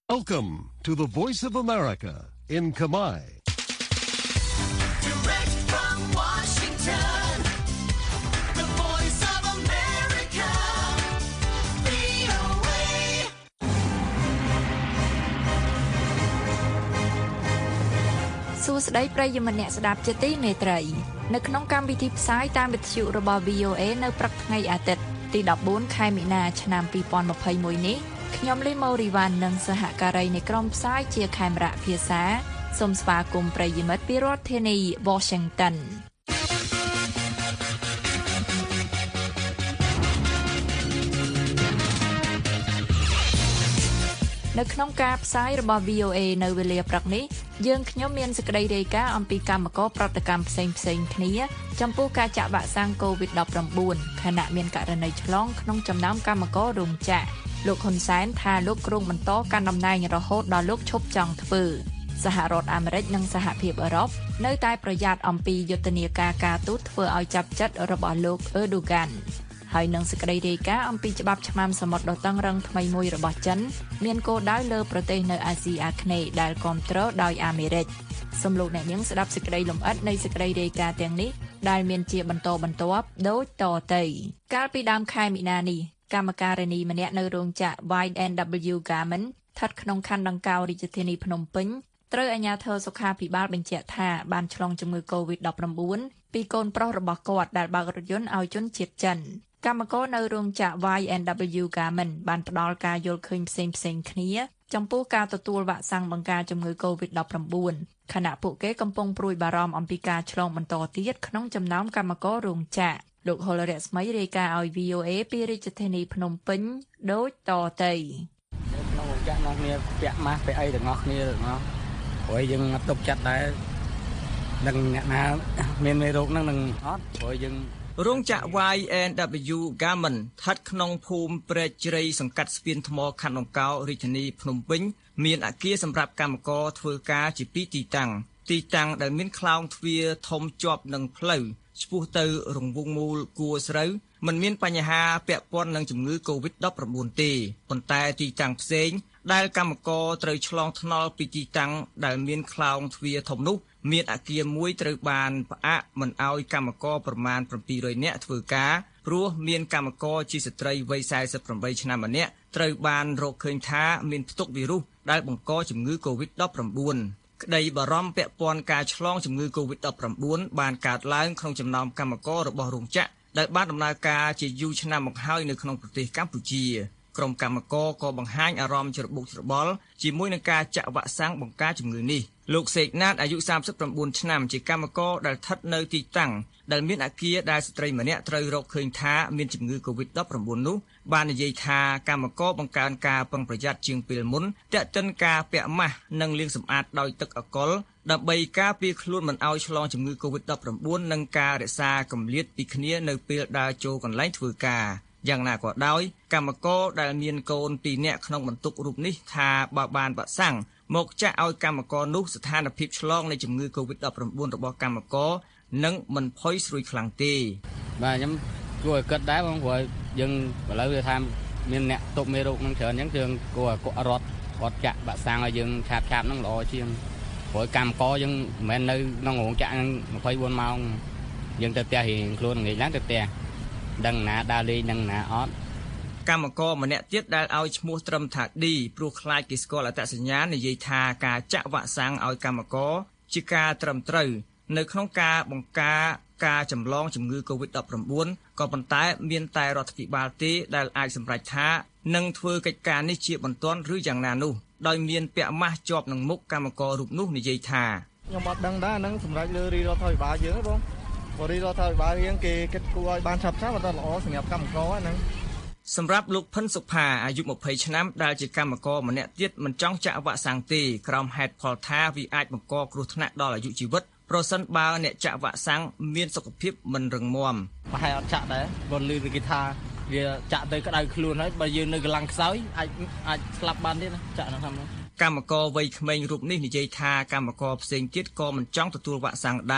Welcome to the Voice of America in Kamai. Direct from Washington, the Voice of America, VOA. សួស្តីប្រិយមិត្តអ្នកស្ដាប់ជាទីមេត្រីនៅក្នុងកម្មវិធីផ្សាយតាមវិទ្យុរបស់ VOA នៅព្រឹកថ្ងៃអាទិត្យទី14ខែមីនាឆ្នាំ2021នេះខ្ញុំលីម៉ូរីវ៉ាន់និងសហការីនៃក្រុមផ្សាយជាខេមរៈភាសាសូមស្វាគមន៍ប្រិយមិត្តពីរដ្ឋធានី Washington នៅក្នុងការផ្សាយរបស់ VOA នៅវេលាព្រឹកនេះយើងខ្ញុំមានសេចក្តីរាយការណ៍អំពីកម្មករប្រតិកម្មផ្សេងៗគ្នាចំពោះការចាក់វ៉ាក់សាំង COVID-19 ខណៈមានករណីឆ្លងក្នុងចំណោមកម្មកររោងចក្រលោកហ៊ុនសែនថាលោកគ្រោងបន្តកាន់តំណែងរហូតដល់លោកឈប់ចង់ធ្វើសហរដ្ឋអាមេរិកនិងសហភាពអឺរ៉ុបនៅតែប្រយ័ត្នអំពីយុទ្ធនាការការទូតធ្វើឲ្យចាប់ចិត្តរបស់លោកអឺដូហ្គានហើយនឹងសេចក្តីរាយការណ៍អំពីច្បាប់ឆ្មាំសមុទ្រដ៏តឹងរ៉ឹងថ្មីមួយរបស់ចិនមានគោលដៅលើប្រទេសនៅអាស៊ីអាគ្នេយ៍ដែលគាំទ្រដោយអាមេរិកសូមលោកអ្នកនាងស្ដាប់សេចក្តីលម្អិតនៃសេចក្តីរាយការណ៍ទាំងនេះដែលមានជាបន្តបន្ទាប់ដូចតទៅកាលពីដើមខែមីនានេះកម្មការិនីម្នាក់នៅរោងចក្រ Y&W Garment ស្ថិតក្នុងខណ្ឌដង្កោរាជធានីភ្នំពេញត្រូវអាជ្ញាធរសុខាភិបាលបញ្ជាក់ថាបានឆ្លងជំងឺ COVID-19 ពីកូនប្រុសរបស់គាត់ដែលបើករថយន្តឲ្យជនជាតិចិនកម្មករនៅរោងចក្រ Y&W Garment បានផ្ដល់ការយល់ឃើញផ្សេងៗគ្នាចំពោះការទទួលវ៉ាក់សាំងបង្ការជំងឺ COVID-19 ខណៈពួកគេកំពុងព្រួយបារម្ភអំពីការឆ្លងបន្តទៀតក្នុងចំណោមកម្មកររោងចក្រលោកហុលរស្មីរាយការណ៍ឲ្យ VOA ពីរាជធានីភ្នំពេញដូចតទៅក្នុងរោងចក្រនោះគ្នាពាក់ម៉ាស់ពាក់អីទាំងអស់គ្នាទាំងអស់ព្រោះយើងអត់ទុកចិត្តដែរនឹងអ្នកណាមានមេរោគហ្នឹងនឹងអត់ព្រោះយើងរោងចក្រ Y&W Garment ស្ថិតក្នុងភូមិព្រែកជ្រៃសង្កាត់ស្ពានថ្មខណ្ឌដង្កោរាជធានីភ្នំពេញមានអគារសម្រាប់កម្មករធ្វើការជាពីរទីតាំងដែលមានខ្លោងទ្វារធំជាប់នឹងផ្លូវឆ្ពោះទៅរង្វង់មូលគួរស្រូវមិនមានបញ្ហាពាក់ព័ន្ធនឹងជំងឺ COVID-19 ទេប៉ុន្តែទីតាំងផ្សេងដែលកម្មករត្រូវឆ្លងថ្នល់ពីទីតាំងដែលមានខ្លោងទ្វារធំនោះមានអគារមួយត្រូវបានផ្អាកមិនឲ្យកម្មករប្រមាណ700នាក់ធ្វើការព្រោះមានកម្មករជាស្ត្រីវ័យ48ឆ្នាំម្នាក់ត្រូវបានរកឃើញថាមានផ្ទុកវីរុសដែលបង្កជំងឺ COVID-19 ក្តីបារម្ភពាក់ព័ន្ធការឆ្លងជំងឺ COVID-19 បានកើតឡើងក្នុងចំណោមកម្មកររបស់រោងចក្រដែលបានដំណើរការជាយូរឆ្នាំមកហើយនៅក្នុងប្រទេសកម្ពុជាក្រុមកម្មករក៏បង្ហាញអារម្មណ៍ច្របូកច្របល់ជាមួយនឹងការចាក់វ៉ាក់សាំងបង្ការជំងឺនេះលោកសេកណាតអាយុ39ឆ្នាំជាកម្មករដែលស្ថិតនៅទីតាំងដែលមានអគារដែលស្ត្រីម្នាក់ត្រូវរកឃើញថាមានជំងឺ COVID-19 នោះបាននិយាយថាកម្មករបង្កើនការប្រុងប្រយ័ត្នជាងពេលមុនទាក់ទិនការពាក់ម៉ាស់និងលាងសម្អាតដោយទឹកអាល់កុលដើម្បីការពារខ្លួនមិនឲ្យឆ្លងជំងឺ COVID-19 និងការរក្សាកម្រិតពីគ្នានៅពេលដើរចូលកន្លែងធ្វើការយ៉ាងណាក៏ដោយកម្មករដែលមានកូន2នាក់ក្នុងបន្ទុករូបនេះថាបើបានវ៉ាក់សាំងមកចាក់ឲ្យកម្មករនោះស្ថានភាពឆ្លងនៃជំងឺ COVID-19 របស់កម្មករនឹងមិនផុយស្រួយខ្លាំងទេបាទខ្ញុំគួរឲ្យគិតដែរបងព្រោះយើងឥឡូវវាថាមានអ្នកទុកមេរោគនឹងច្រើនអញ្ចឹងយើងគួរឲ្យរដ្ឋចាក់វ៉ាក់សាំងឲ្យយើងឆាប់ហ្នឹងល្អជាងព្រោះកម្មករយើងមិនមែននៅក្នុងរោងចក្រហ្នឹង24ម៉ោងយើងទៅផ្ទះរៀងខ្លួនងាយឡើងទៅផ្ទះដឹងណាដើរលេងដឹងណាអត់កម្មករម្នាក់ទៀតដែលឲ្យឈ្មោះត្រឹមថាឌីព្រោះខ្លាចគេស្គាល់អត្តសញ្ញាណនិយាយថាការចាក់វ៉ាក់សាំងឲ្យកម្មករជាការត្រឹមត្រូវនៅក្នុងការបង្ការការចម្លងជំងឺ COVID-19 ក៏ប៉ុន្តែមានតែរដ្ឋាភិបាលទេដែលអាចសម្រេចថានឹងធ្វើកិច្ចការនេះជាបន្ទាន់ឬយ៉ាងណានោះដោយមានពាក់ម៉ាស់ជាប់នឹងមុខកម្មកររូបនោះនិយាយថាខ្ញុំអត់ដឹងដែរនឹងសម្រេចលើរដ្ឋាភិបាលយើងទេបងរដ្ឋាភិបាលយើងគេគិតគូរឲ្យបានឆាប់អត់ល្អសម្រាប់កម្មករហ្នឹងសម្រាប់លោកផិនសុផាអាយុ20ឆ្នាំដែលជាកម្មករម្នាក់ទៀតមិនចង់ចាក់វ៉ាក់សាំងទេក្រោមហេតុផលថាវាអាចបង្កគ្រោះថ្នាក់ដល់អាយុជីវិតប្រសិនបើអ្នកចាក់វ៉ាក់សាំងមានសុខភាពមិនរឹងមាំប្រហែលអត់ចាក់ដែរបើលឺគេថាវាចាក់ទៅក្តៅខ្លួនហើយបើយើងនៅកម្លាំងខ្សោយអាចស្លាប់បានទៀតណាចាក់នៅខាងនោះកម្មករវ័យក្មេងរូបនេះនិយាយថាកម្មករផ្សេងទៀតក៏មិនចង់ទទួលវ៉ាក់សាំងដែរ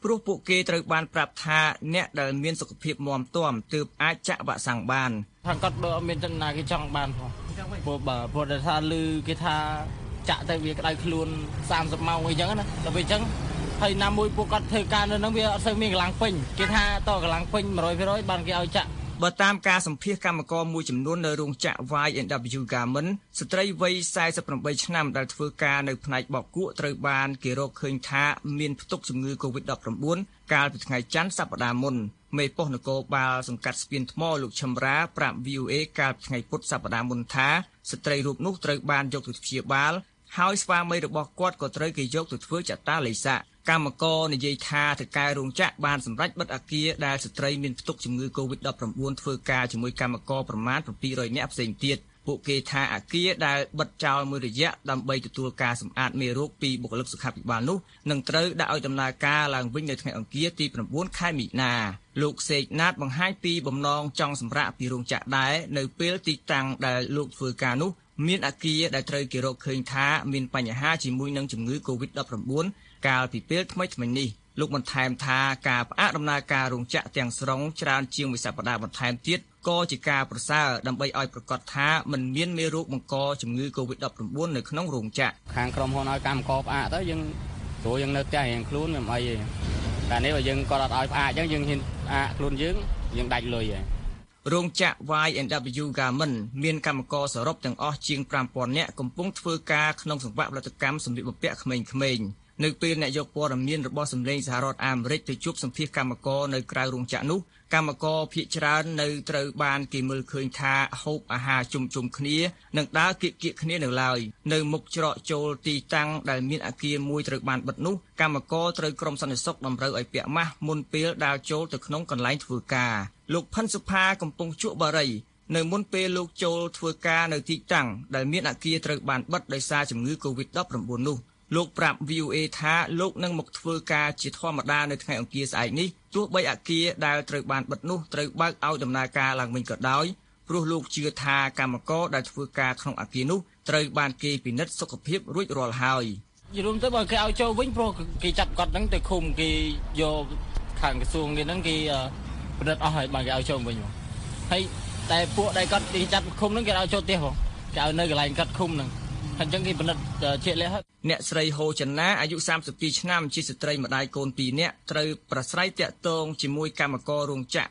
ព្រោះពួកគេត្រូវបានប្រាប់ថាអ្នកដែលមានសុខភាពមាំទាំទើបអាចចាក់វ៉ាក់សាំងបានខាងគាត់បើអត់មានចំណាយគេចង់បានផងព្រោះថាលឺគេថាចាក់ទៅវាក្តៅខ្លួន30ម៉ោងអីចឹងណាដល់ពេលអញ្ចឹងហើយណាមួយពួកគាត់ធ្វើការនៅហ្នឹងវាអត់សូវមានកម្លាំងពេញគេថាតកម្លាំងពេញ 100% បានគេឲ្យចាក់បើតាមការសម្ភាសកម្មករមួយចំនួននៅរោងចក្រ Y&W Garment ស្ត្រីវ័យ48ឆ្នាំដែលធ្វើការនៅផ្នែកបោកគក់ត្រូវបានគេរកឃើញថាមានផ្ទុកជំងឺ COVID-19 កាលពីថ្ងៃច័ន្ទសប្តាហ៍មុនមេប៉ុស្តិ៍នគរបាលសង្កាត់ស្ពានថ្មលោកឈឹមរាប្រាប់ VOA កាលពីថ្ងៃពុធសប្តាហ៍មុនថាស្ត្រីរូបនោះត្រូវបានយកទៅព្យាបាលហើយស្វាមីរបស់គាត់ក៏ត្រូវគេយកទៅធ្វើចតាឡេសាកម្មករនិយាយថាថៅកែរោងចក្របានសម្រេចបិទអគារដែលស្ត្រីមានផ្ទុកជំងឺ COVID-19 ធ្វើការជាមួយកម្មករប្រមាណ700នាក់ផ្សេងទៀតពួកគេថាអគារដែលបិទចោលមួយរយៈដើម្បីទទួលការសម្អាតមេរោគពីបុគ្គលិកសុខាភិបាលនោះនឹងត្រូវដាក់ឲ្យដំណើរការឡើងវិញនៅថ្ងៃអង្គារទី9ខែមិនិនាលោកសេកណាតបង្ហាញពីបំណងចង់សម្រាកពីរោងចក្រដែរនៅពេលទីតាំងដែលលោកធ្វើការនោះមានអគារដែលត្រូវគេរកឃើញថាមានបញ្ហាជាមួយនឹងជំងឺ COVID-19 កាលពីពេលថ្មីៗនេះលោកបន្ថែមថាការផ្អាកដំណើរការរោងចក្រទាំងស្រុងច្រើនជាងមួយសប្តាហ៍បន្ថែមទៀតក៏ជាការប្រសើរដើម្បីឲ្យប្រកាសថាមិនមានមេរោគបង្កជំងឺ COVID-19 នៅក្នុងរោងចក្រខាងក្រុមហ៊ុនឲ្យកម្មករផ្អាកទៅយើងព្រោះយើងនៅផ្ទះរៀងខ្លួនមិនអីទេតែនេះបើយើងគាត់អត់ឲ្យផ្អាកអញ្ចឹងយើងហ៊ានផ្អាកខ្លួនយើងដាច់លុយហើយរោងចក្រ Y&W Garment មានកម្មករសរុបទាំងអស់ជាង 5000 នាក់កំពុងធ្វើការក្នុងសង្វាក់ផលិតកម្មសម្លៀកបំពាក់ក្មេងៗនៅពេលអ្នកយកព័ត៌មានរបស់សម្លេងសហរដ្ឋអាមេរិកទៅជួបសម្ភាសកម្មករនៅក្រៅរោងចក្រនោះកម្មករភាគច្រើននៅត្រូវបានគេមើលឃើញថាហូបអាហារជុំគ្នានិងដើរគៀកគ្នានៅឡើយនៅមុខច្រកចូលទីតាំងដែលមានអគារមួយត្រូវបានបិទនោះកម្មករត្រូវក្រុមសន្តិសុខតម្រូវឲ្យពាក់ម៉ាស់មុនពេលដើរចូលទៅក្នុងកន្លែងធ្វើការលោកផិនសុផាកំពុងជក់បារីនៅមុនពេលលោកចូលធ្វើការនៅទីតាំងដែលមានអគារត្រូវបានបិទដោយសារជំងឺ COVID-19 នោះលោកប្រាប់ VOA ថាលោកនឹងមកធ្វើការជាធម្មតានៅថ្ងៃអង្គារស្អែកនេះទោះបីអគារដែលត្រូវបានបិទនោះត្រូវបើកឲ្យដំណើរការឡើងវិញក៏ដោយព្រោះលោកជឿថាកម្មករដែលធ្វើការក្នុងអគារនោះត្រូវបានគេពិនិត្យសុខភាពរួចរាល់ហើយយល់ទៅបើគេឲ្យចូលវិញព្រោះគេចាប់គាត់ហ្នឹងទៅឃុំគេយកខាងក្រសួងគេហ្នឹងគេពិនិត្យអស់ហើយបានគេឲ្យចូលវិញហើយតែពួកដែលគាត់គេចាប់ឃុំហ្នឹងគេឲ្យចូលផ្ទះផងគេឲ្យនៅកន្លែងគាត់ឃុំហ្នឹងអញ្ចឹងគេពិនិត្យជាក់លាក់ហើយអ្នកស្រីហូចិនណាអាយុ32ឆ្នាំជាស្ត្រីម្ដាយកូន2នាក់ត្រូវប្រស្រ័យតាក់ទងជាមួយកម្មកររោងចក្រ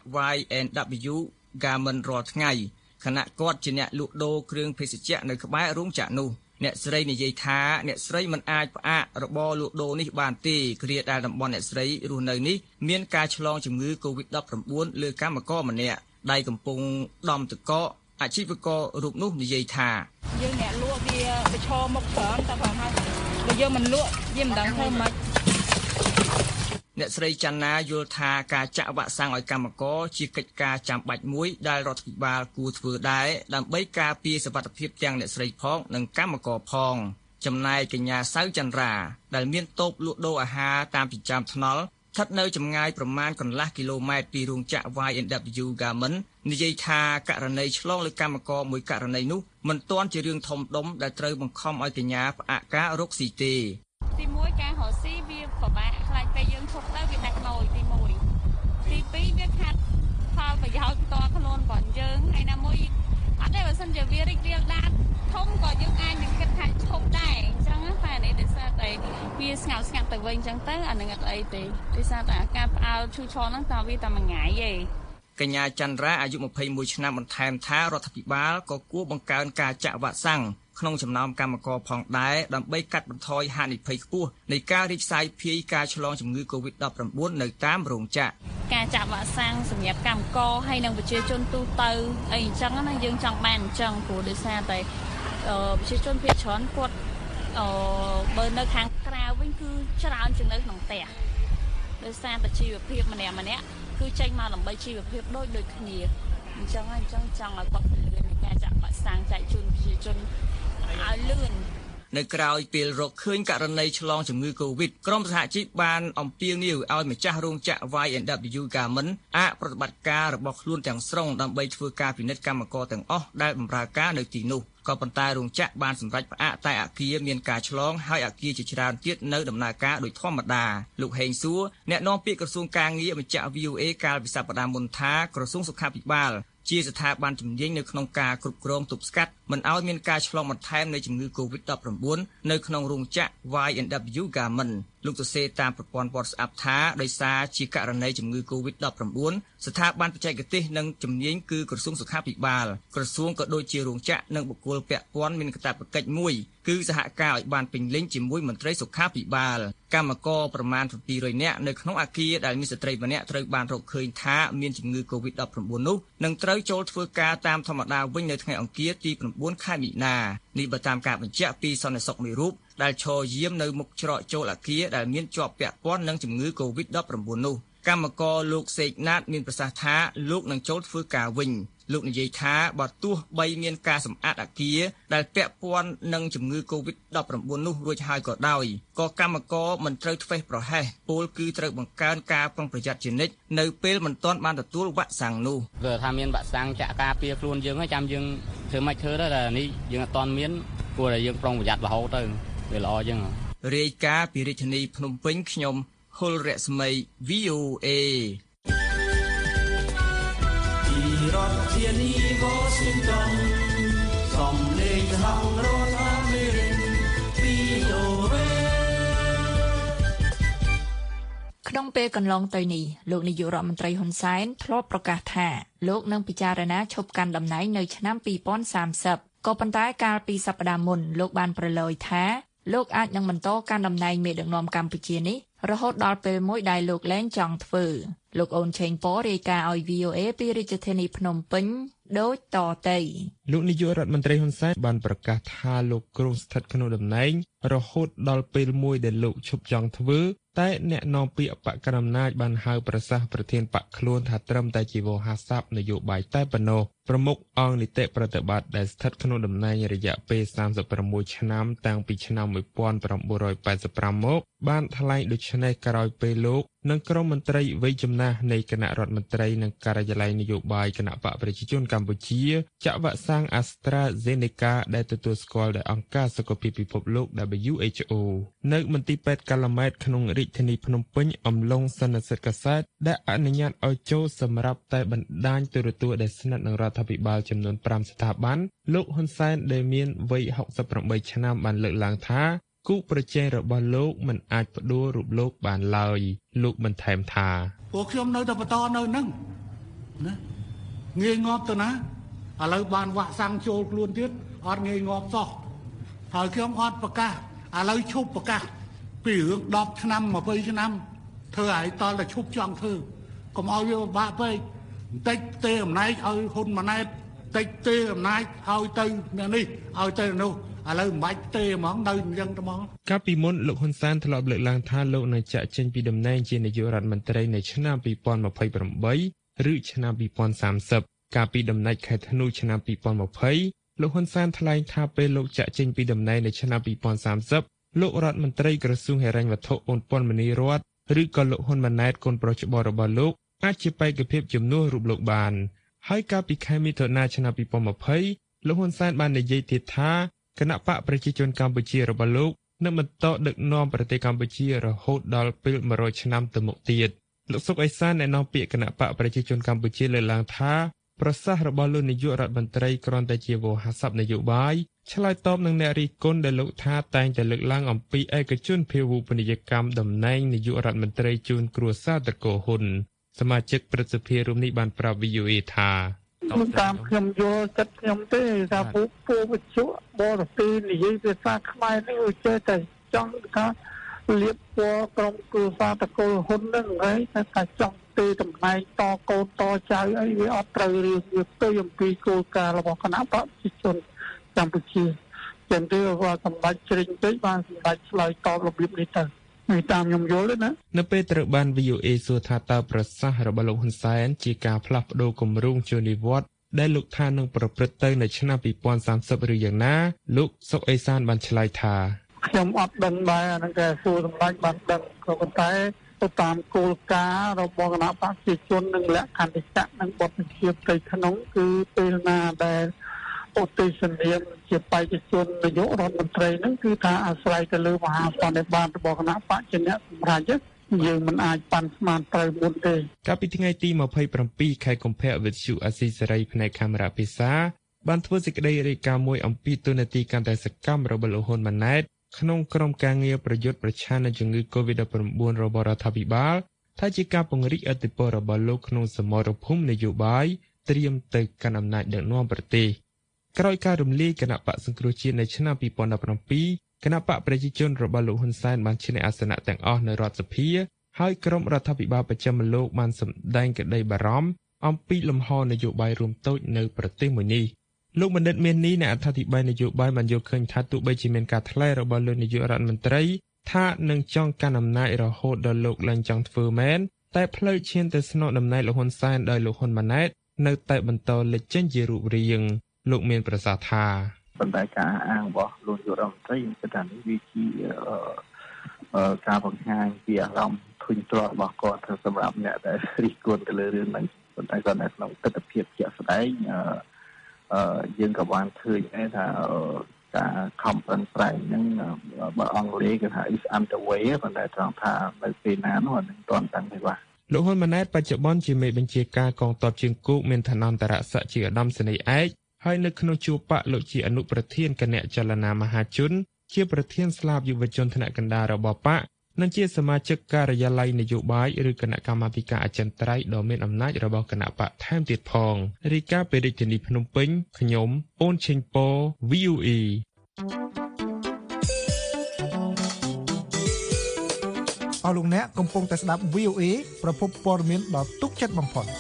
Y&W Garment រាល់ថ្ងៃខណៈគាត់ជាអ្នកលក់ដូរគ្រឿងភេសជ្ជៈនៅក្បែររោងចក្រនោះអ្នកស្រីនិយាយថាអ្នកស្រីមិនអាចផ្អាករបរលក់ដូរនេះបានទេគ្រាដែលតំបន់អ្នកស្រីរស់នៅនេះមានការឆ្លងជំងឺ COVID-19 លើកម្មករម្នាក់ដៃកំពុងដំតកកអាជីវកររូបនោះនិយាយថាយើងអ្នកលក់វាប្រឈមមុខច្រើនតែគាត់ហើយបើយើងមិនលក់វាមិនដឹងធ្វើម៉េចអ្នកស្រីច័ន្ទណាយល់ថាការចាក់វ៉ាក់សាំងឲ្យកម្មករជាកិច្ចការចាំបាច់មួយដែលរដ្ឋាភិបាលគួរធ្វើដែរដើម្បីការពារសុវត្ថិភាពទាំងអ្នកស្រីផងនិងកម្មករផងចំណែកកញ្ញាសៅចន្ទរាដែលមានតូបលក់ដូរអាហារតាមចិញ្ចើមថ្នល់ស្ថិតនៅចម្ងាយប្រមាណកន្លះគីឡូម៉ែត្រពីរោងចក្រ Y&W Garment និយាយថាករណីឆ្លងលើកម្មករមួយករណីនោះមិនទាន់ជារឿងធំដុំដែលត្រូវបង្ខំឲ្យកញ្ញាផ្អាកការរកស៊ីទេទី1ការរកស៊ីវាពិបាកខ្លាចពេលយើងឈប់ទៅវាដាច់លុយទី1ទី2វាខាត់ផលប្រយោជន៍ផ្ទាល់ខ្លួនរបស់យើងហើយណាមួយអត់ទេបើសិនជាវារីករាលដាលធំក៏យើងអាចនឹងគិតថាឈប់ដែរអញ្ចឹងតែនេះដោយសារតែវាស្ងប់ទៅវិញអញ្ចឹងទៅអានឹងអត់អីទេដោយសារតែការផ្អើលឈឺឆល់ហ្នឹងតើវាតែមួយថ្ងៃទេកញ្ញាចន្ទរាអាយុ21ឆ្នាំបន្ថែមថារដ្ឋាភិបាលក៏គួរបង្កើនការចាក់វ៉ាក់សាំងក្នុងចំណោមកម្មករផងដែរដើម្បីកាត់បន្ថយហានិភ័យខ្ពស់នៃការរីកសាយភាយការឆ្លងជំងឺ COVID-19 នៅតាមរោងចក្រការចាក់វ៉ាក់សាំងសម្រាប់កម្មករហើយនិងប្រជាជនទូទៅអីអញ្ចឹងណាយើងចង់បានអញ្ចឹងព្រោះដោយសារតែប្រជាជនភាគច្រើនគាត់បើនៅខាងក្រៅវិញគឺច្រើនជាងនៅក្នុងផ្ទះដោយសារតែជីវភាពម្នាក់គឺចេញមកដើម្បីជីវភាពដូចគ្នាអញ្ចឹងចង់ឲ្យគាត់ពង្រៀនការចាក់វ៉ាក់សាំងចែកជូនប្រជាជនឲ្យលឿននៅក្រៅពេលរកឃើញករណីឆ្លងជំងឺ COVID ក្រុមសហជីពបានអំពាវនាវឲ្យម្ចាស់រោងចក្រ Y&W Garment អនុប្រតិបត្តិការរបស់ខ្លួនទាំងស្រុងដើម្បីធ្វើការពិនិត្យកម្មករទាំងអស់ដែលបម្រើការនៅទីនោះកក៏ប៉ុន្តែរោងចក្របានសម្រេចផ្អាកតែអគារមានការឆ្លងហើយអគារជាច្រើនទៀតនៅដំណើរការដោយធម្មតាលោកហេងសួរអ្នកនាំពាក្យក្រសួងការងារបញ្ជាក់ VOA កាលពីសប្តាហ៍មុនថាក្រសួងសុខាភិបាលជាស្ថាប័នជំនាញនៅក្នុងការគ្រប់គ្រងទប់ស្កាត់មិនឲ្យមានការឆ្លងបន្ថែមនៃជំងឺ COVID-19 នៅក្នុងរោងចក្រ Y&W Garment លោកសរសេរតាមប្រព័ន្ធ WhatsApp ថាដោយសារជាករណីជំងឺ COVID-19 ស្ថាប័នបច្ចេកទេសនិងជំនាញគឺក្រសួងសុខាភិបាលក្រសួងក៏ដូចជារោងចក្រនិងបុគ្គលពាក់ព័ន្ធមានកាតព្វកិច្ចមួយគឺសហការឲ្យបានពេញលេញជាមួយមន្ត្រីសុខាភិបាលកម្មករប្រមាណ 700 នាក់នៅក្នុងអគារដែលមានស្ត្រីម្នាក់ត្រូវបានរកឃើញថាមានជំងឺ COVID-19 នោះនឹងត្រូវចូលធ្វើការតាមធម្មតាវិញនៅថ្ងៃអង្គារទី9 ខែមិនិនានេះបើតាមការបញ្ជាក់ពីសន្តិសុខមួយរូបដែលឈរយាមនៅមុខច្រកចូលអគារដែលមានជាប់ពាក់ព័ន្ធនឹងជំងឺ COVID-19 នោះកម្មករលោកសេកណាតមានប្រសាសន៍ថាលោកនឹងចូលធ្វើការវិញលោកនិយាយថាបើទោះបីមានការសម្អាតអគារដែលពាក់ព័ន្ធនឹងជំងឺ COVID-19 នោះរួចហើយក៏ដោយក៏កម្មករមិនត្រូវធ្វេសប្រហែសពលគឺត្រូវបង្កើនការប្រុងប្រយ័ត្នជានិច្ចនៅពេលមិនទាន់បានទទួលវ៉ាក់សាំងនោះគឺថាមានវ៉ាក់សាំងចាក់ការពារខ្លួនយើងហើយចាំយើងធ្វើមិនធ្វើទៅតែនេះយើងអត់ទាន់មានគួរតែយើងប្រុងប្រយ័ត្នរហូតទៅវាល្អចឹងរាយការណ៍ពីរាជធានីភ្នំពេញខ្ញុំហុលរស្មី VOA ពីរដ្ឋធានី Washington សំឡេងហៅរដ្ឋអាមេរិក VOA ក្នុងពេលកន្លងទៅនេះលោកនាយករដ្ឋមន្ត្រីហ៊ុនសែនធ្លាប់ប្រកាសថាលោកនឹងពិចារណាឈប់កាន់តំណែងនៅឆ្នាំ2030ក៏ប៉ុន្តែកាលពីសប្តាហ៍មុនលោកបានប្រឡយថាលោកអាចនឹងបន្តកាន់តំណែងមេដឹកនាំកម្ពុជានេះរហូតដល់ពេលមួយដែលលោកលែងចង់ធ្វើលោកអូនឆេងប៉រាយការណ៍ឲ្យ VOA ពីរាជធានីភ្នំពេញដូចតទៅលោកនាយករដ្ឋមន្ត្រីហ៊ុនសែនបានប្រកាសថាលោកគ្រងស្ថិតក្នុងតំណែងរហូតដល់ពេលមួយដែលលោកឈប់ចង់ធ្វើតែអ្នកនាំពាក្យបកកណ្ដាលអំណាចបានហៅប្រសាសន៍ប្រធានបកខ្លួនថាត្រឹមតែជាវោហារស័ព្ទនយោបាយតែប៉ុណ្ណោះប្រមុខអង្គនីតិប្រតិបត្តិដែលស្ថិតក្នុងតំណែងរយៈពេល36ឆ្នាំតាំងពីឆ្នាំ1985មកបានថ្លែងដូចនេះក្រោយពេលលោកនិងក្រុមមន្ត្រីវ័យចំណាស់នៃគណៈរដ្ឋមន្ត្រីនិងការិយាល័យនយោបាយគណៈបកប្រជាជនកម្ពុជាចាក់វ៉ាក់សាំង AstraZeneca ដែលទទួលស្គាល់ដោយអង្គការសុខភាពពិភពលោក WHO នៅមន្ទីរពេទ្យកាឡាម៉ែតក្នុងរាជធានីភ្នំពេញអំឡុងសន្និសីទកាសែតដែលអនុញ្ញាតឲ្យចូលសម្រាប់តែបណ្ដាញទូរទស្សន៍ដែលស្និទ្ធនឹងរដ្ឋាភិបាលចំនួន5ស្ថាប័នលោកហ៊ុនសែនដែលមានវ័យ68ឆ្នាំបានលើកឡើងថាគូប្រជែងរបស់លោកមិនអាចផ្ដួលរូបលោកបានឡើយលោកបន្ថែមថាពួកខ្ញុំនៅតែបន្តនៅនឹងណាងាយងាប់ទៅណាឥឡូវបានវ៉ាក់សាំងចូលខ្លួនទៀតអត់ងាយងាប់សោះហើយខ្ញុំអត់ប្រកាសឥឡូវឈប់ប្រកាសពីរឿង10ឆ្នាំ20ឆ្នាំធ្វើឲ្យតតែឈប់ចង់ធ្វើកុំឲ្យវាពិបាកពេកបន្តិចទេអំណាចឲ្យហ៊ុនម៉ាណែតបន្តិចទេអំណាចឲ្យទៅនេះឲ្យទៅនោះឥឡូវមិនបាច់ទេហ្មងនៅអញ្ចឹងហ្មងកាលពីមុនលោកហ៊ុនសែនធ្លាប់លើកឡើងថាលោកនឹងចាក់ចេញពីតំណែងជានាយករដ្ឋមន្ត្រីនៅឆ្នាំ2028ឬឆ្នាំ2030កាលពីដំណាច់ខែធ្នូឆ្នាំ2020លោកហ៊ុនសែនថ្លែងថាពេលលោកចាក់ចេញពីតំណែងនៅឆ្នាំ2030លោករដ្ឋមន្ត្រីក្រសួងហិរញ្ញវត្ថុអូនពាន់មនីរតឬក៏លោកហ៊ុនម៉ាណែតកូនប្រុសច្បងរបស់លោកអាចជាបេក្ខភាពជំនួសរូបលោកបានហើយកាលពីខែមិថុនាឆ្នាំ2020លោកហ៊ុនសែនបាននិយាយទៀតថាគណៈបកប្រជាជនកម្ពុជារបស់លោកនឹងបន្តដឹកនាំប្រទេសកម្ពុជារហូតដល់ពេល100ឆ្នាំទៅមុខទៀតលោកសុកអេសានអ្នកនាំពាក្យគណៈបកប្រជាជនកម្ពុជាលើកឡើងថាប្រសាសន៍របស់លោកនាយករដ្ឋមន្ត្រីគ្រាន់តែជាវោហារស័ព្ទនយោបាយឆ្លើយតបនឹងអ្នករិះគន់ដែលលោកថាតែងតែលើកឡើងអំពីឯកជនភាវូបនីយកម្មតំណែងនាយករដ្ឋមន្ត្រីជូនគ្រួសារត្រកូលហ៊ុនសមាជិកព្រឹទ្ធសភារួមនេះបានប្រាប់ VOA ថាតាមខ្ញុំយល់ចិត្តខ្ញុំទេថាពួកវិជ្ជាបរទេសនិយាយភាសាខ្មែរនេះចេះតែចង់ថាលៀបពណ៌ក្រុមគ្រួសារតកូលហ៊ុនហ្នឹងហើយថាចង់ទេតំណែងតកូនតចៅអីវាអត់ត្រូវរឿងវាទៅអំពីគោលការណ៍របស់គណៈបកប្រជាជនកម្ពុជាចឹងទេว่าសម្ដេចជ្រិញពេកបានសម្ដេចឆ្លើយតបរបៀបនេះទៅតាមខ្ញុំយល់ទេណានៅពេលត្រូវបាន VOA សួរថាតើប្រសាសន៍របស់លោកហ៊ុនសែនជាការផ្លាស់ប្ដូរគម្រោងជួននិវត្តន៍ដែលលោកថានឹងប្រព្រឹត្តទៅនៅឆ្នាំ2030ឬយ៉ាងណាលោកសុកអេសានបានឆ្លើយថាខ្ញុំអត់ដឹងដែរអានឹងគេសួរសម្ដេចបានដឹងក៏ប៉ុន្តែទៅតាមគោលការណ៍របស់គណៈបព្វជិជននិងលក្ខន្តិកៈនិងបទបញ្ជាផ្ទៃក្នុងគឺពេលណាដែលឧទ្ទិសនាមជាបេក្ខជននាយករដ្ឋមន្ត្រីហ្នឹងគឺថាអាស្រ័យទៅលើមហាសន្និបាតរបស់គណៈបច្ចុប្បន្នសម្រាប់យើងមិនអាចប៉ាន់ស្មានត្រូវមុនទេកាលពីថ្ងៃទី27ខែកុម្ភៈវិទ្យុអាស៊ីសេរីផ្នែកកាមេរ៉ាភាសាបានធ្វើសេចក្តីរាយការណ៍មួយអំពីទូនាទីកាន់តែសកម្មរបស់លោកហ៊ុនម៉ាណែតក្នុងក្រុមការងារប្រយុទ្ធប្រឆាំងនឹងជំងឺ Covid-19 របស់រដ្ឋាភិបាលថាជាការពង្រីកឥទ្ធិពលរបស់លោកក្នុងសមរភូមិនយោបាយត្រៀមទៅកាន់អំណាចដឹកនាំប្រទេសក្រោយការរំលាយគណៈបកសង្គ្រោះជាតិនៅឆ្នាំ2017គណៈបកប្រជាជនរបស់លោកហ៊ុនសែនបានឈ្នះអាសនៈទាំងអស់នៅរដ្ឋសភាហើយក្រុមរដ្ឋាភិបាលប្រចាំលោកបានសម្ដែងក្តីបារម្ភអំពីលំហនយោបាយរួមតូចនៅប្រទេសមួយនេះលោកបណ្ឌិតមាននេះអ្នកអធិប្បាយនយោបាយបានយល់ឃើញថាទោះបីជាមានការថ្លែងរបស់លោកនាយករដ្ឋមន្ត្រីថានឹងចង់កាន់អំណាចរហូតដល់លោកឡើងចង់ធ្វើមែនតែផ្លូវឈានទៅស្នងតំណែងលោកហ៊ុនសែនដោយលោកហ៊ុនម៉ាណែតនៅតែបន្តលេចចេញជារូបរាងលោកមានប្រសាសន៍ថាប៉ុន្តែការអាងរបស់លោកនាយករដ្ឋមន្ត្រីគឺថានេះវាជាការបង្ហាញពីអារម្មណ៍ធុញទ្រាន់របស់គាត់សម្រាប់អ្នកដែលរិះគន់ទៅលើរឿងហ្នឹងប៉ុន្តែគាត់នៅក្នុងទស្សនវិជ្ជាជាក់ស្ដែងយើងក៏បានឃើញដែរថាការខំប្រឹងប្រែងហ្នឹងបើអង់គ្លេសគេថា is underway ប៉ុន្តែត្រង់ថានៅពេលណានោះអានឹងតន់តាំងទេបាទលោកហ៊ុនម៉ាណែតបច្ចុប្បន្នជាមេបញ្ជាការកងទ័ពជើងគោកមានឋានន្តរស័ក្តិជាឧត្តមសេនីយ៍ឯកហើយនៅក្នុងជួរបកលោកជាអនុប្រធានគណៈចលនាមហាជនជាប្រធានស្លាបយុវជនថ្នាក់កណ្ដាលរបស់បកនិងជាសមាជិកការិយាល័យនយោបាយឬគណៈកម្មាធិការអចិន្ត្រៃយ៍ដ៏មានអំណាចរបស់គណៈបកថែមទៀតផងរាយការណ៍ពីរាជធានីភ្នំពេញខ្ញុំអូនឈិងប៉ VOE អស់លោកអ្នកកំពុងតែស្ដាប់ VOA ប្រភពព័ត៌មានដ៏ទុកចិត្តបំផុត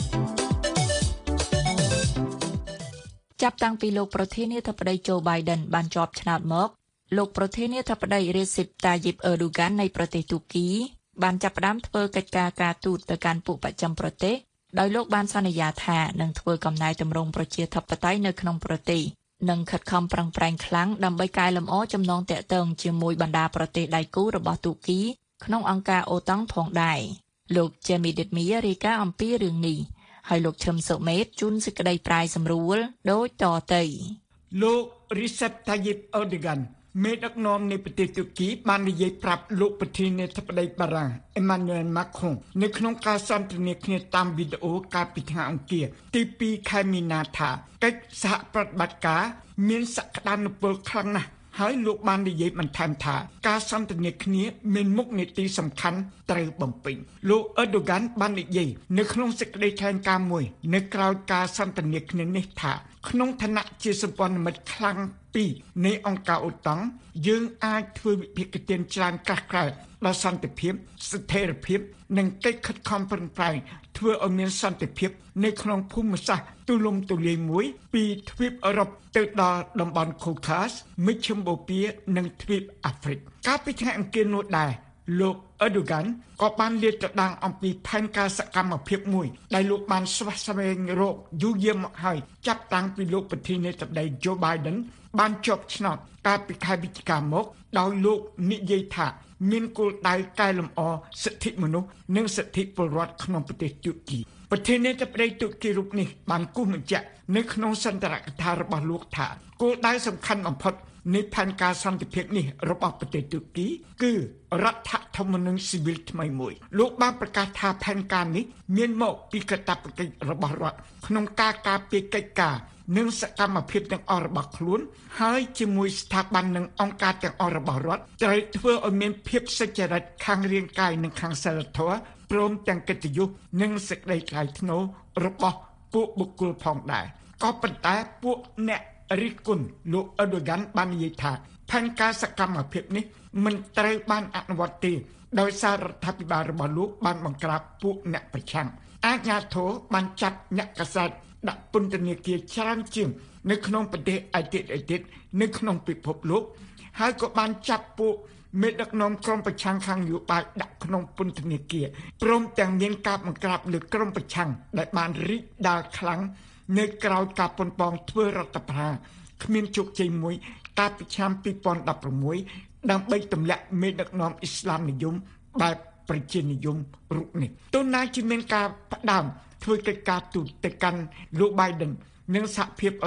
ចាប់តាំងពីលោកប្រធានាធិបតីโจ Biden បានជាប់ឆ្នោតមកលោកប្រធានាធិបតី Recep Tayyip Erdogan នៃប្រទេសទូគីបានចាប់ផ្ដើមធ្វើកិច្ចការទូតទៅកាន់ពួកបច្ចឹមប្រទេសដោយលោកបានសន្យាថានឹងធ្វើកំណែទម្រង់ប្រជាធិបតេយ្យនៅក្នុងប្រទេសនិងខិតខំប្រឹងប្រែងខ្លាំងដើម្បីកែលម្អចំណងទាក់ទងជាមួយបណ្ដាប្រទេសដៃគូរបស់ទូគីក្នុងអង្គការអូតង់ផងដែរលោក Jamie Didmia រាយការណ៍អំពីរឿងនេះហើយលោកឈឹមសុមេតជូនសេចក្តីប្រាយសម្រួលដូចតទៅលោក Recep Tayyip Erdogan មេដឹកនាំនៃប្រទេសទូគីបាននិយាយប្រាប់លោកប្រធានាធិបតីបារាំង Emmanuel Macron នៅក្នុងការសន្ទនាគ្នាតាមវីដេអូកាលពីថ្ងៃអង្គារទី2ខែមីនាថាកិច្ចសហប្រតិបត្តិការមានសក្តានុពលខ្លាំងណាស់ហើយលោកបាននិយាយបន្ថែមថាការសន្ទនាគ្នាមានមុខនីតិសំខាន់ត្រូវបំពេញលោក Erdogan បាននិយាយនៅក្នុងសេចក្តីថ្លែងការណ៍មួយនៅក្រៅការសន្ទនាគ្នានេះថាក្នុងឋានៈជាសម្ព័ន្ធមិត្តខ្លាំងពីរនៃអង្គការអូតង់យើងអាចធ្វើវិភាគទានច្រើនក្រាស់ក្រែលដល់សន្តិភាពស្ថិរភាពនិងកិច្ចខិតខំប្រឹងប្រែងធ្វើឲ្យមានសន្តិភាពនៅក្នុងភូមិសាស្ត្រទូលំទូលាយមួយពីទ្វីបអឺរ៉ុបទៅដល់តំបន់ Caucasus មជ្ឈមបូព៌ានិងទ្វីបអាហ្វ្រិកកាលពីថ្ងៃអង្គារនោះដែរលោក Erdogan ក៏បានលាតត្រដាងអំពីផែនការសកម្មភាពមួយដែលលោកបានស្វះស្វែងរកយូរយារមកហើយចាប់តាំងពីលោកប្រធានាធិបតី Joe Biden បានជាប់ឆ្នោតកាលពីខែវិច្ឆិកាមកដោយលោកនិយាយថាមានគោលដៅកែលម្អសិទ្ធិមនុស្សនិងសិទ្ធិពលរដ្ឋក្នុងប្រទេសទូគីប្រធានាធិបតីទូគីរូបនេះបានគូសបញ្ជាក់នៅក្នុងសន្ទរកថារបស់លោកថាគោលដៅសំខាន់បំផុតនៃផែនការសន្តិភាពនេះរបស់ប្រទេសទូគីគឺរដ្ឋធម្មនុញ្ញស៊ីវិលថ្មីមួយលោកបានប្រកាសថាផែនការនេះមានមកពីកាតព្វកិច្ចរបស់រដ្ឋក្នុងការការពារកិច្ចការនិងសកម្មភាពទាំងអស់របស់ខ្លួនហើយជាមួយស្ថាប័ននិងអង្គការទាំងអស់របស់រដ្ឋត្រូវធ្វើឲ្យមានភាពសុចរិតខាងរាងកាយនិងខាងសីលធម៌ព្រមទាំងកិត្តិយសនិងសេចក្តីថ្លៃថ្នូររបស់ពួកបុគ្គលផងដែរក៏ប៉ុន្តែពួកអ្នករិះគន់លោក Erdogan បាននិយាយថាផែនការសកម្មភាពនេះមិនត្រូវបានអនុវត្តទេដោយសាររដ្ឋាភិបាលរបស់លោកបានបង្ក្រាបពួកអ្នកប្រឆាំងអាជ្ញាធរបានចាប់អ្នកកាសែតដាក់ពន្ធនាគារច្រើនជាងនៅក្នុងប្រទេសឯទៀតនៅក្នុងពិភពលោកហើយក៏បានចាប់ពួកមេដឹកនាំក្រុមប្រឆាំងខាងនយោបាយដាក់ក្នុងពន្ធនាគារព្រមទាំងមានការបង្ក្រាបលើក្រុមប្រឆាំងដែលបានរីកដាលខ្លាំងនៅក្រៅការប៉ុនប៉ងធ្វើរដ្ឋប្រហារគ្មានជោគជ័យមួយកាលពីឆ្នាំ2016ដើម្បីទម្លាក់មេដឹកនាំអ៊ីស្លាមនិយមបែបប្រជានិយមរូបនេះទោះណាជាមានការផ្ដើមធ្វើកិច្ចការទូតទៅកាន់លោក Biden និងសហភាពអឺរ៉ុប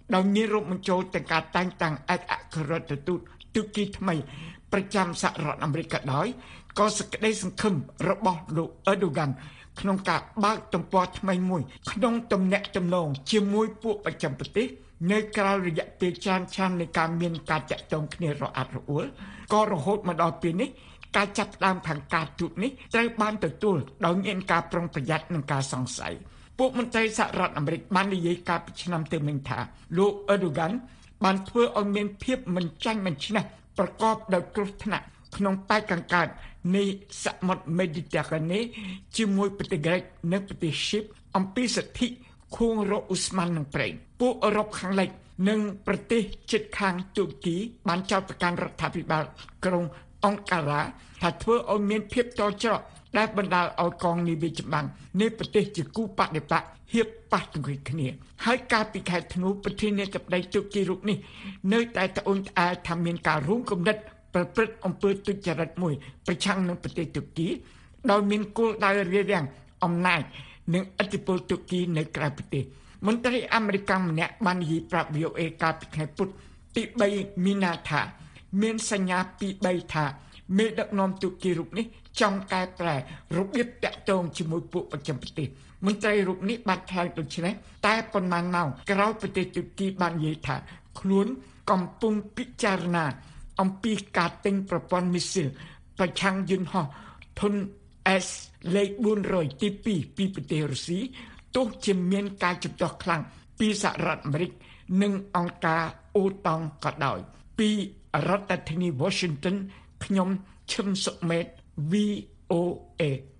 ដោយមានរូបបញ្ចូលទាំងការតែងតាំងឯកអគ្គរដ្ឋទូតទូគីថ្មីប្រចាំសហរដ្ឋអាមេរិកក៏ដោយក៏សេចក្តីសង្ឃឹមរបស់លោកអឺដូហ្គានក្នុងការបើកទំព័រថ្មីមួយក្នុងទំនាក់ទំនងជាមួយពួកប្រចាំប្រទេសនៅក្រៅរយៈពេលច្រើននៃការមានការចាក់ចងគ្នារអាក់រអួលក៏រហូតមកដល់ពេលនេះការចាប់ផ្ដើមខាងការទូតនេះត្រូវបានទទួលដោយមានការប្រុងប្រយ័ត្ននិងការសង្ស័យពួកមន្ត្រីសហរដ្ឋអាមេរិកបាននិយាយកាលពីឆ្នាំទៅមិញថាលោកអឺដូហ្គានបានធ្វើឲ្យមានភាពមិនចាញ់មិនឈ្នះប្រកបដោយគ្រោះថ្នាក់ក្នុងប៉ែកខាងកើតនៃសមុទ្រមេឌីតេរ៉ាណេជាមួយប្រទេសក្រិកនិងប្រទេសស៊ីបអំពីសិទ្ធិខួងរ៉ូអ៊ូស្ម៉ាន់និងប្រេងពួកអឺរ៉ុបខាងលិចនិងប្រទេសជិតខាងទូគីបានចោទប្រកាន់រដ្ឋាភិបាលក្រុងអង្គការ៉ាថាធ្វើឲ្យមានភាពតច្រកដែលបណ្ដាលឲ្យកងនាវាចម្បាំងនៃប្រទេសជាគូបដិបត្តិហៀបប៉ះទង្គិចគ្នាហើយកាលពីខែធ្នូប្រធានាធិបតីទូគីរូបនេះនៅតែត្អូញត្អែថាមានការរួមគំនិតប្រព្រឹត្តអំពើទុច្ចរិតមួយប្រឆាំងនឹងប្រទេសទូគីដោយមានគោលដៅរារាំងអំណាចនិងឥទ្ធិពលទូគីនៅក្រៅប្រទេសមន្ត្រីអាមេរិកម្នាក់បាននិយាយប្រាប់ VOA កាលពីថ្ងៃពុធទី3មីនាថាមានសញ្ញាពី3ថាមេដឹកនាំទូគីរូបនេះចង់កែប្រែរបៀបតាក់ទងជាមួយពួកប្រចាំប្រទេសមន្ត្រីរូបនេះបានថ្លែងដូច្នេះតែប៉ុន្មានម៉ោងក្រោយប្រទេសទូគីបាននិយាយថាខ្លួនកំពុងពិចារណាអំពីការទិញប្រព័ន្ធមីស៊ីលប្រឆាំងយន្តហោះធុន S លេខ400ទី2ពីប្រទេសរុស្ស៊ីទោះជាមានការជំទាស់ខ្លាំងពីសហរដ្ឋអាមេរិកនិងអង្គការអូតង់ក៏ដោយពីរដ្ឋធានី Washington ខ្ញុំឈឹមសុមេត VOA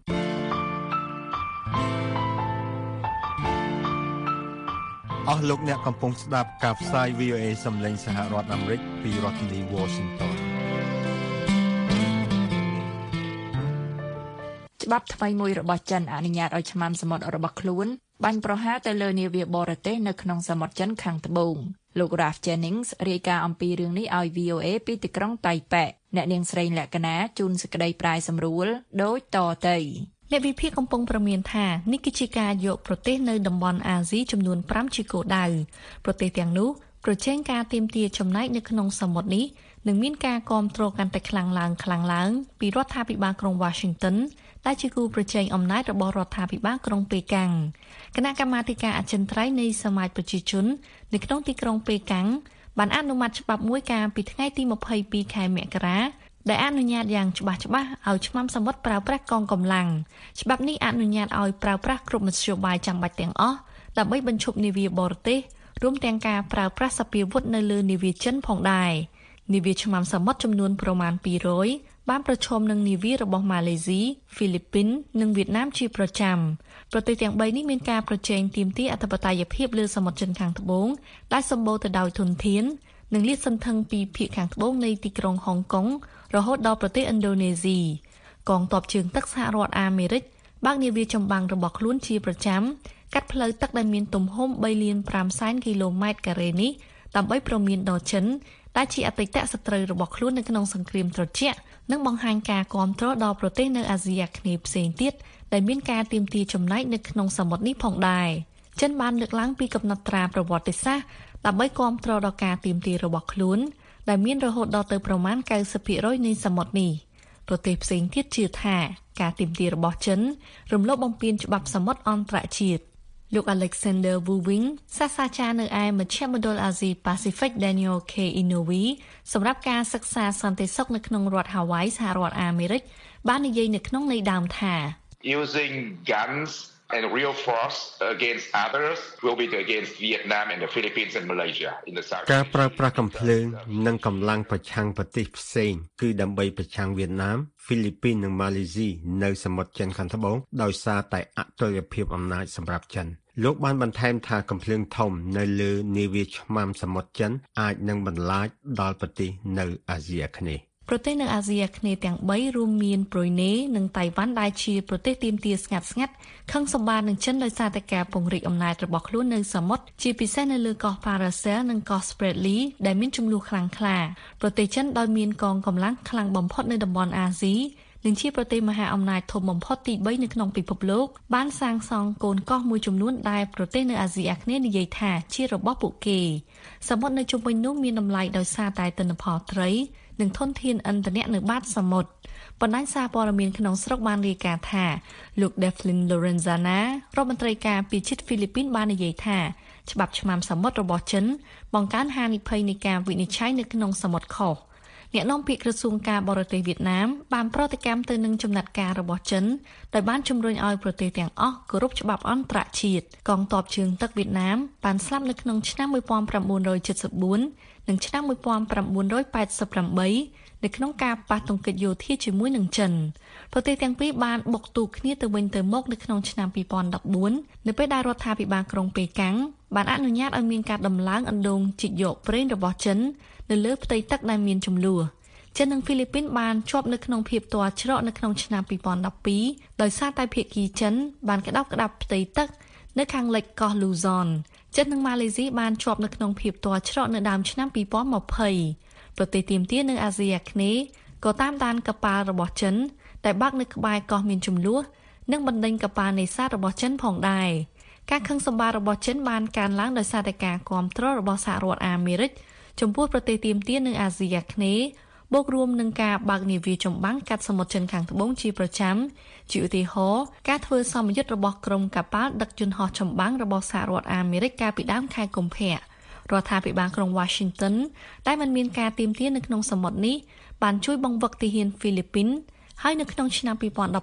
អស់លោកអ្នកកំពុងស្ដាប់ការផ្សាយ VOA សំឡេងសហរដ្ឋអាមេរិកពីរដ្ឋធានី Washington ច្បាប់ថ្មីមួយរបស់ចិនអនុញ្ញាតឲ្យឆ្មាំសមុទ្ររបស់ខ្លួនបាញ់ប្រហារទៅលើនាវាបរទេសនៅក្នុងសមុទ្រចិនខាងត្បូងលោក Ralph Jennings រាយការណ៍អំពីរឿងនេះឲ្យ VOA ពីទីក្រុងតៃប៉េអ្នកនាងស្រីលក្ខណាជូនសេចក្តីប្រាយសម្រួលដូចតទៅអ្នកវិភាគកំពុងប្រមានថានេះគឺជាការយកប្រទេសនៅតំបន់អាស៊ីចំនួន5ជាគោលដៅប្រទេសទាំងនោះប្រជែងការទាមទារចំណែកនៅក្នុងសមុទ្រនេះនឹងមានការគាំទ្រកាន់តែខ្លាំងឡើងពីរដ្ឋាភិបាលក្រុង Washington ដែលជាគូប្រជែងអំណាចរបស់រដ្ឋាភិបាលក្រុងប៉េកាំងគណៈកម្មាធិការអចិន្ត្រៃយ៍នៃសមាជប្រជាជននៅក្នុងទីក្រុងប៉េកាំងបានអនុម័តច្បាប់មួយកាលពីថ្ងៃទី22ខែមករាដែលអនុញ្ញាតយ៉ាងច្បាស់ឲ្យឆ្មាំសមុទ្រប្រើប្រាស់កងកម្លាំងច្បាប់នេះអនុញ្ញាតឲ្យប្រើប្រាស់គ្រប់មធ្យោបាយចាំបាច់ទាំងអស់ដើម្បីបញ្ឈប់នាវាបរទេសរួមទាំងការប្រើប្រាស់សពាវុធនៅលើនាវាចិនផងដែរនាវាឆ្មាំសមុទ្រចំនួនប្រមាណ200បានប្រឈមនឹងនាវារបស់ម៉ាឡេស៊ីហ្វីលីពីននិងវៀតណាមជាប្រចាំប្រទេសទាំង3នេះមានការប្រជែងទាមទារអធិបតេយ្យភាពលើសមុទ្រចិនខាងត្បូងដែលសម្បូរទៅដោយធនធាននិងលាតសន្ធឹងពីភាគខាងត្បូងនៃទីក្រុងហុងកុងរហូតដល់ប្រទេសឥណ្ឌូនេស៊ីកងទ័ពជើងទឹកសហរដ្ឋអាមេរិកបើកនាវាចម្បាំងរបស់ខ្លួនជាប្រចាំកាត់ផ្លូវទឹកដែលមានទំហំ 3.5 គីឡូម៉ែត្រការ៉េនេះដើម្បីព្រមានដល់ចិនដែលជាអតីតសត្រូវរបស់ខ្លួននៅក្នុងសង្គ្រាមត្រជាក់និងបង្ហាញការគាំទ្រដល់ប្រទេសនៅអាស៊ីអាគ្នេយ៍ផ្សេងទៀតដែលមានការទាមទារចំណែកនៅក្នុងសមុទ្រនេះផងដែរចិនបានលើកឡើងពីកំណត់ត្រាប្រវត្តិសាស្ត្រដើម្បីគាំទ្រដល់ការទាមទាររបស់ខ្លួនដែលមានរហូតដល់ទៅប្រមាណ 90% នៃសមុទ្រនេះប្រទេសផ្សេងទៀតជឿថាការទាមទាររបស់ចិនរំលោភបំពានច្បាប់សមុទ្រអន្តរជាតិលោក Alexander Wu Wing សាស្ត្រាចារ្យនៅឯមជ្ឈមណ្ឌលអាស៊ី Pacific Daniel K. Inouye សម្រាប់ការសិក្សាសន្តិសុខនៅក្នុងរដ្ឋ Hawaii សហរដ្ឋអាមេរិកបាននិយាយនៅក្នុងន័យដើមថា Using guns and real force against others will be against Vietnam and the Philippines and Malaysia in the South ការប្រើប្រាស់កំភ្លើងនិងកម្លាំងប្រឆាំងប្រទេសផ្សេងគឺដើម្បីប្រឆាំងវៀតណាមហ្វីលីពីននិងម៉ាឡេស៊ីនៅសមុទ្រចិនខាងត្បូងដោយសារតែអតុល្យភាពអំណាចសម្រាប់ចិនលោកបានបន្ថែមថាកំភ្លើងធំនៅលើនាវាឆ្មាំសមុទ្រចិនអាចនឹងបន្លាចដល់ប្រទេសនៅអាស៊ីអាគ្នេយ៍ប្រទេសនៅអាស៊ីអាគ្នេយ៍ទាំង3រួមមានប្រ៊ុយណេនិងតៃវ៉ាន់ដែលជាប្រទេសទាមទារស្ងាត់ខឹងសម្បារនឹងចិនដោយសារតែការពង្រីកអំណាចរបស់ខ្លួននៅសមុទ្រជាពិសេសនៅលើកោះ Paracel និងកោះ Spratly ដែលមានចំនួនខ្លាំងក្លាប្រទេសចិនដោយមានកងកម្លាំងខ្លាំងបំផុតនៅតំបន់អាស៊ីនិងជាប្រទេសមហាអំណាចធំបំផុតទី3នៅក្នុងពិភពលោកបានសាងសង់កូនកោះមួយចំនួនដែលប្រទេសនៅអាស៊ីអាគ្នេយ៍និយាយថាជារបស់ពួកគេសមុទ្រនៅជុំវិញនោះមានតម្លៃដោយសារតែទិន្នផលត្រីនិងធនធានឥន្ធនៈនៅបាតសមុទ្របណ្ដាញសារព័ត៌មានក្នុងស្រុកបានរាយការណ៍ថាលោក Devlin Lorenzana រដ្ឋមន្ត្រីការពារជាតិហ្វីលីពីនបាននិយាយថាច្បាប់ឆ្មាំសមុទ្ររបស់ចិនបង្កើនហានិភ័យនៃការវិនិច្ឆ័យនៅក្នុងសមុទ្រខុសអ្នកនាំពាក្យក្រសួងការបរទេសវៀតណាមបានប្រតិកម្មទៅនឹងចំណាត់ការរបស់ចិនដោយបានជំរុញឲ្យប្រទេសទាំងអស់គោរពច្បាប់អន្តរជាតិកងទ័ពជើងទឹកវៀតណាមបានស្លាប់នៅក្នុងឆ្នាំ1974និងឆ្នាំ1988នៅក្នុងការប៉ះទង្គិចយោធាជាមួយនឹងចិនប្រទេសទាំងពីរបានបុកទូគ្នាទៅវិញទៅមកនៅក្នុងឆ្នាំ2014នៅពេលដែលរដ្ឋាភិបាលក្រុងប៉េកាំងបានអនុញ្ញាតឲ្យមានការដំឡើងអណ្ដូងជីកយកប្រេងរបស់ចិននៅលើផ្ទៃទឹកដែលមានជម្លោះចិននិងហ្វីលីពីនបានជាប់នៅក្នុងភាពទាល់ច្រកនៅក្នុងឆ្នាំ2012ដោយសារតែភាគីចិនបានក្តាប់ផ្ទៃទឹកនៅខាងលិចកោះលូហ្សនចិននិងម៉ាឡេស៊ីបានជាប់នៅក្នុងភាពទាល់ច្រកនៅដើមឆ្នាំ2020ប្រទេសទាមទារនៅអាស៊ីអាគ្នេយ៍ក៏តាមដានកប៉ាល់របស់ចិនដែលបាក់នៅក្បែរកោះមានជម្លោះនិងបណ្ដេញកប៉ាល់នេសាទរបស់ចិនផងដែរការខឹងសម្បាររបស់ចិនបានកើនឡើងដោយសារតែការគាំទ្ររបស់សហរដ្ឋអាមេរិកចំពោះប្រទេសទាមទារនៅអាស៊ីអាគ្នេយ៍បូករួមនឹងការបើកនាវាចម្បាំងកាត់សមុទ្រចិនខាងត្បូងជាប្រចាំជាឧទាហរណ៍ការធ្វើសម្ពយុទ្ធរបស់ក្រុមកប៉ាល់ដឹកយន្តហោះចម្បាំងរបស់សហរដ្ឋអាមេរិកកាលពីដើមខែកុម្ភៈរដ្ឋាភិបាលក្រុង Washington ដែលមិនមានការទាមទារនៅក្នុងសមុទ្រនេះបានជួយបង្វឹកទាហានហ្វីលីពីនហើយនៅក្នុងឆ្នាំ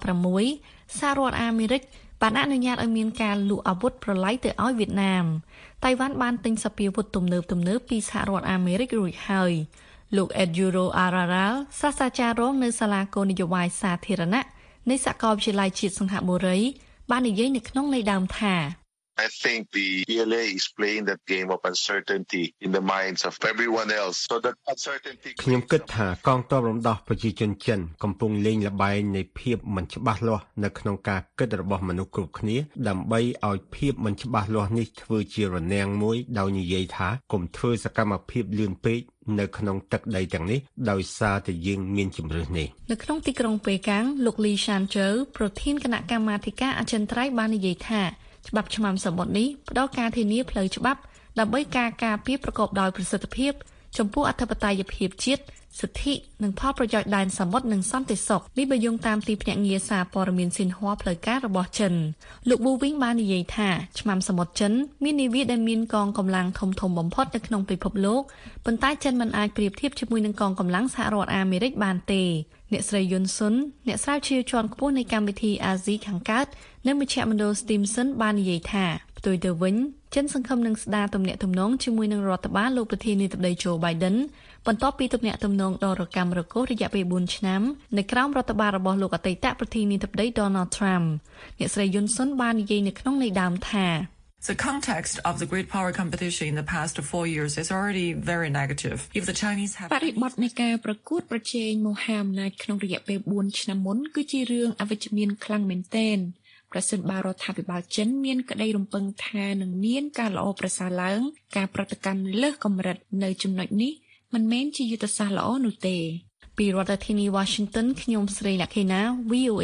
2016សហរដ្ឋអាមេរិកបានអនុញ្ញាតឲ្យមានការលក់អាវុធប្រឡាយទៅឲ្យវៀតណាមតៃវ៉ាន់បានទិញសព្វាវុធទំនើបពីសហរដ្ឋអាមេរិករួចហើយលោក Eduro Araral សាស្ត្រាចារ្យរងនៅសាលាគោលនយោបាយសាធារណៈនៃសាកលវិទ្យាល័យជាតិសង្ហបុរីបាននិយាយនៅក្នុងន័យដើមថា I think the PLA is playing that game of uncertainty in the minds of everyone else. So that uncertainty ខ្ញុំគិតថាកងទ័ពរំដោះប្រជាជនចិនកំពុងលេងល្បែងនៃភាពមិនច្បាស់លាស់នៅក្នុងការគិតរបស់មនុស្សគ្រប់គ្នាដើម្បីឲ្យភាពមិនច្បាស់លាស់នេះធ្វើជារនាំងមួយដោយនិយាយថាកុំធ្វើសកម្មភាពលឿនពេកនៅក្នុងទឹកដីទាំងនេះដោយសារតែយើងមានជំរឿសនេះនៅក្នុងទីក្រុងប៉េកាំងលោកលីសានជើប្រធានគណៈកម្មាធិការអចិន្ត្រៃយ៍បាននិយាយថាច្បាប់ឆ្មាំសមុទ្រនេះផ្ដល់ការធានាផ្លូវច្បាប់ដើម្បីការការពារប្រកបដោយប្រសិទ្ធភាពចំពោះអធិបតេយ្យភាពជាតិសិទ្ធិនិងផលប្រយោជន៍ដែនសមុទ្រនិងសន្តិសុខនេះបើយោងតាមទីភ្នាក់ងារសារព័ត៌មានស៊ីនហួរផ្លូវការរបស់ចិនលោកប៊ូវិញបាននិយាយថាឆ្មាំសមុទ្រចិនមាននាវាដែលមានកងកម្លាំងធំបំផុតនៅក្នុងពិភពលោកប៉ុន្តែចិនមិនអាចប្រៀបធៀបជាមួយនឹងកងកម្លាំងសហរដ្ឋអាមេរិកបានទេអ្នកស្រីយុនស៊ុនអ្នកស្រាវជ្រាវជាន់ខ្ពស់នៃកម្មវិធីអាស៊ីខាងកើតនៅមជ្ឈមណ្ឌល Stimson បាននិយាយថាផ្ទុយទៅវិញចិនសង្ឃឹមនឹងស្ដារទំនាក់ទំនងជាមួយនឹងរដ្ឋបាលលោកប្រធានាធិបតី Joe Biden បន្ទាប់ពីទំនាក់ទំនងដ៏រកាំរកូសរយៈពេល4ឆ្នាំនៅក្រោមរដ្ឋបាលរបស់លោកអតីតប្រធានាធិបតី Donald Trump អ្នកស្រីយុនស៊ុនបាននិយាយនៅក្នុងន័យដើមថា The context of the great power competition in the past 4 years is already very negative. If the Chinese have បរិបទនៃការប្រកួតប្រជែងមហាអំណាចក្នុងរយៈពេល4ឆ្នាំមុនគឺជារឿងអវិជ្ជមានខ្លាំងមែនទែនប្រសិនបើរដ្ឋាភិបាលចិនមានក្តីរំពឹងថានឹងមានការល្អប្រសើរឡើងការប្រតិកម្មលើសកម្រិតនៅចំណុចនេះមិនមែនជាយុទ្ធសាស្ត្រល្អនោះទេពីរដ្ឋធានី Washington ខ្ញុំស្រីលក្ខិណា VOA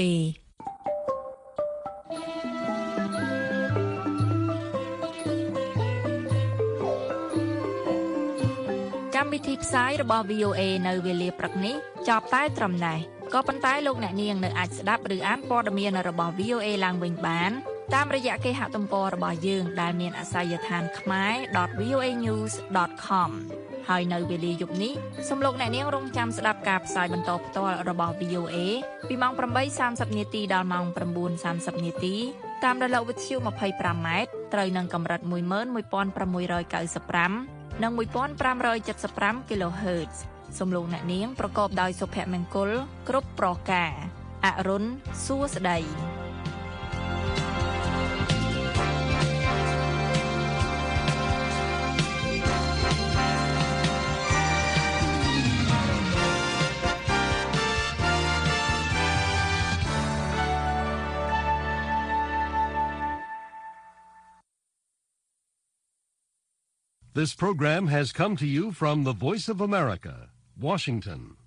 កម្មវិធីផ្សាយរបស់ VOA នៅវេលាព្រឹកនេះចប់តែត្រឹមនេះក៏ប៉ុន្តែលោកអ្នកនាងនៅអាចស្ដាប់ឬអានព័ត៌មានរបស់ VOA ឡើងវិញបានតាមរយៈគេហទំព័ររបស់យើងដែលមានអាសយដ្ឋានkhmer.voanews.com ហើយនៅវេលាយប់នេះសូមលោកអ្នកនាងរងចាំស្ដាប់ការផ្សាយបន្តផ្ទាល់របស់ VOA ពីម៉ោង 8:30 នាទីដល់ម៉ោង 9:30 នាទីតាមរលកវិទ្យុ 25M ត្រូវនឹងកម្រិត 11695 និង 1575 kHz សូមលោកអ្នកនាងប្រកបដោយសុភមង្គលគ្រប់ប្រការអរុនសួស្តី This program has come to you from the Voice of America, Washington.